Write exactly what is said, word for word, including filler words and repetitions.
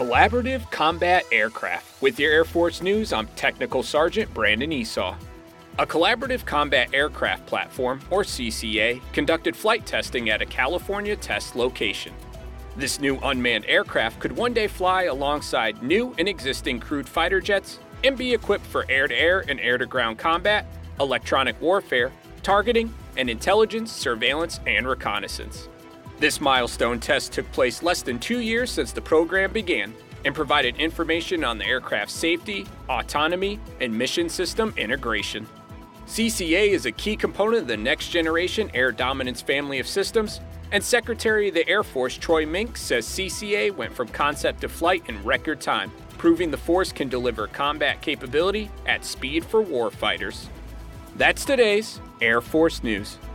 Collaborative Combat Aircraft. With your Air Force News, I'm Technical Sergeant Brandon Esau. A Collaborative Combat Aircraft Platform, or C C A, conducted flight testing at a California test location. This new unmanned aircraft could one day fly alongside new and existing crewed fighter jets and be equipped for air-to-air and air-to-ground combat, electronic warfare, targeting, and intelligence, surveillance, and reconnaissance. This milestone test took place less than two years since the program began and provided information on the aircraft's safety, autonomy, and mission system integration. C C A is a key component of the Next Generation Air Dominance family of systems, and Secretary of the Air Force Troy Mink says C C A went from concept to flight in record time, proving the force can deliver combat capability at speed for warfighters. That's today's Air Force News.